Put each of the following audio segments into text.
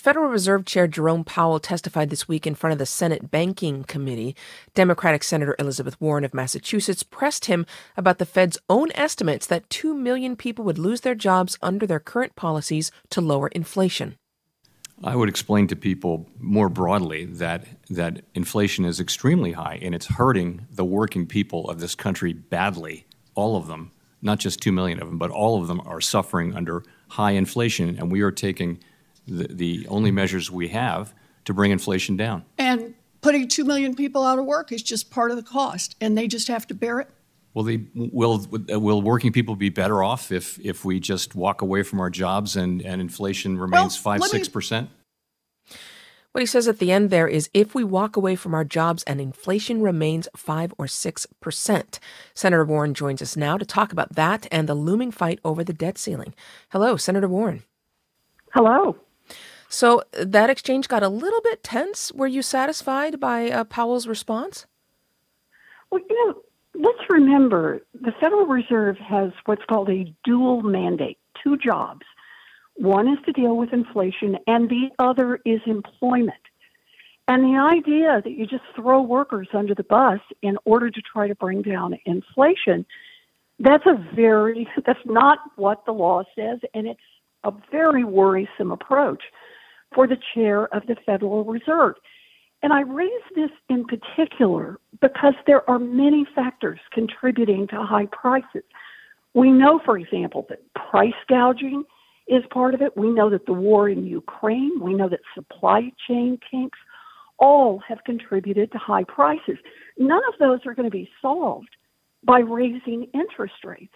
Federal Reserve Chair Jerome Powell testified this week in front of the Senate Banking Committee. Democratic Senator Elizabeth Warren of Massachusetts pressed him about the Fed's own estimates that 2 million people would lose their jobs under their current policies to lower inflation. I would explain to people more broadly that inflation is extremely high and it's hurting the working people of this country badly. All of them, not just 2 million of them, but all of them are suffering under high inflation, and we are taking the only measures we have to bring inflation down. And putting 2 million people out of work is just part of the cost, and they just have to bear it? Will working people be better off if we just walk away from our jobs and inflation remains 5-6%? What he says at the end there is if we walk away from our jobs and inflation remains 5 or 6%. Senator Warren joins us now to talk about that and the looming fight over the debt ceiling. Hello, Senator Warren. Hello. So that exchange got a little bit tense. Were you satisfied by Powell's response? Well, let's remember the Federal Reserve has what's called a dual mandate, 2 jobs. One is to deal with inflation, and the other is employment. And the idea that you just throw workers under the bus in order to try to bring down inflation, that's not what the law says, and it's a very worrisome approach for the chair of the Federal Reserve. And I raise this in particular because there are many factors contributing to high prices. We know, for example, that price gouging is part of it. We know that the war in Ukraine, we know that supply chain kinks all have contributed to high prices. None of those are going to be solved by raising interest rates.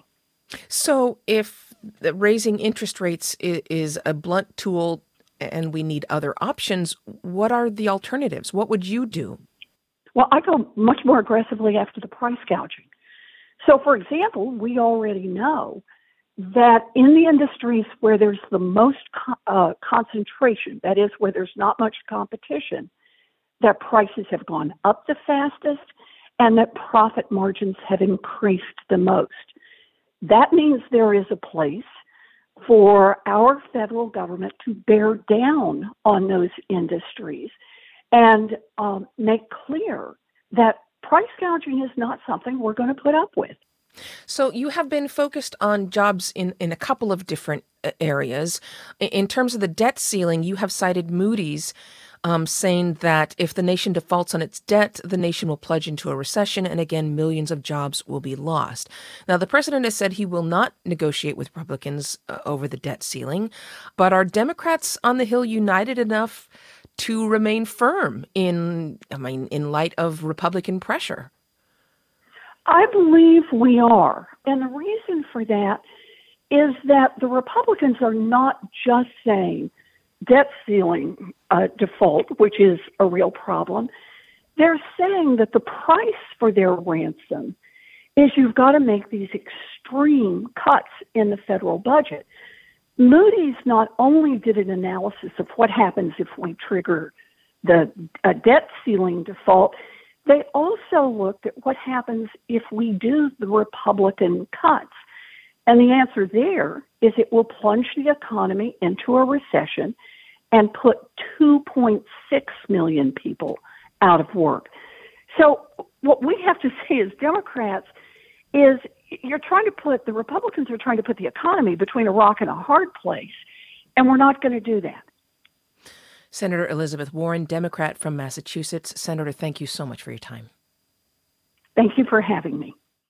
So if raising interest rates is a blunt tool and we need other options, what are the alternatives? What would you do? Well, I go much more aggressively after the price gouging. So, for example, we already know that in the industries where there's the most concentration, that is, where there's not much competition, that prices have gone up the fastest and that profit margins have increased the most. That means there is a place for our federal government to bear down on those industries and make clear that price gouging is not something we're going to put up with. So you have been focused on jobs in a couple of different areas. In terms of the debt ceiling, you have cited Moody's saying that if the nation defaults on its debt, the nation will plunge into a recession, and again, millions of jobs will be lost. Now, the president has said he will not negotiate with Republicans over the debt ceiling, but are Democrats on the Hill united enough to remain firm in light of Republican pressure? I believe we are. And the reason for that is that the Republicans are not just saying debt ceiling default, which is a real problem. They're saying that the price for their ransom is you've got to make these extreme cuts in the federal budget. Moody's not only did an analysis of what happens if we trigger the debt ceiling default, they also looked at what happens if we do the Republican cuts. And the answer there is it will plunge the economy into a recession and put 2.6 million people out of work. So what we have to say as Democrats is the Republicans are trying to put the economy between a rock and a hard place, and we're not going to do that. Senator Elizabeth Warren, Democrat from Massachusetts. Senator, thank you so much for your time. Thank you for having me.